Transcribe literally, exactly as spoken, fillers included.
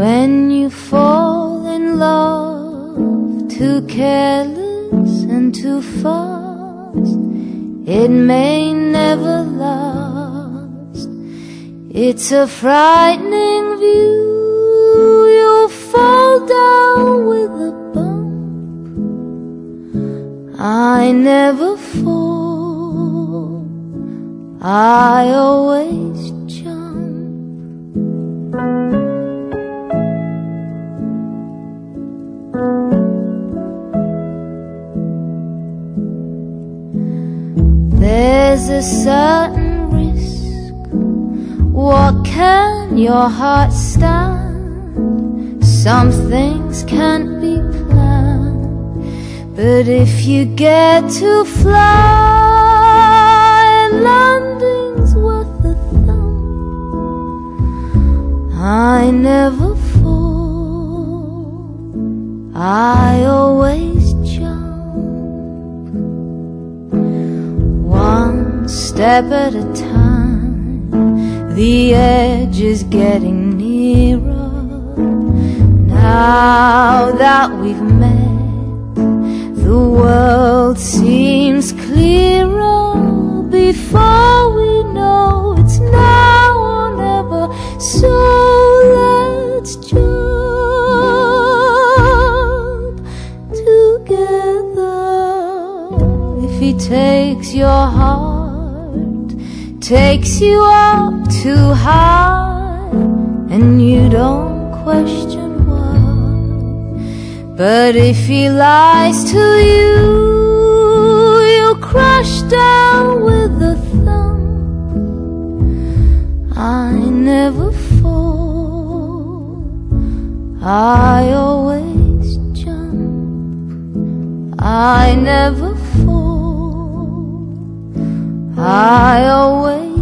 When you fall in love too careless and too fast, it may never last. It's a frightening view. You'll fall down with a bump. I never fall, I always jump. There's a certain risk. What can your heart stand? Some things can't be planned, but if you get to fly, landing's worth a thump. I never fall, I always jump. One step at a time, the edge is getting nearer. Now that we've met, the world seems clearer. Before we know, it's now or never. So let's jump together. If he takes your heart, takes you up too high, and you don't question why, but if he lies to you, you'll crush down with a thump. I never fall, I always jump. I never fall, I always